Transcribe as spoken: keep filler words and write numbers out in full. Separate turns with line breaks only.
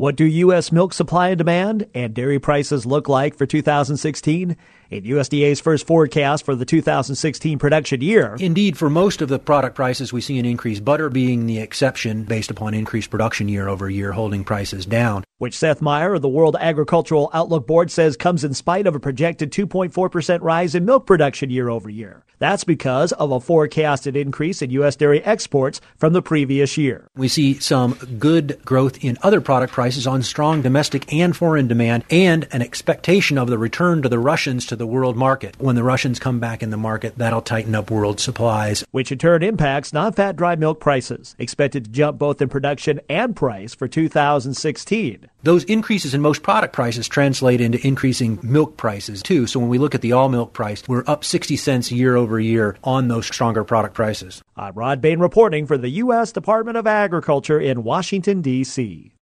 What do U S milk supply and demand and dairy prices look like for two thousand sixteen? In U S D A's first forecast for the two thousand sixteen production year.
Indeed, for most of the product prices, we see an increase, butter being the exception based upon increased production year over year, holding prices down.
Which Seth Meyer of the World Agricultural Outlook Board says comes in spite of a projected two point four percent rise in milk production year over year. That's because of a forecasted increase in U S dairy exports from the previous year.
We see some good growth in other product prices on strong domestic and foreign demand and an expectation of the return to the Russians to the world market. When the Russians come back in the market, that'll tighten up world supplies.
Which in turn impacts non-fat dry milk prices, expected to jump both in production and price for two thousand sixteen.
Those increases in most product prices translate into increasing milk prices, too. So when we look at the all milk price, we're up sixty cents year over year on those stronger product prices.
I'm Rod Bain reporting for the U S Department of Agriculture in Washington, D C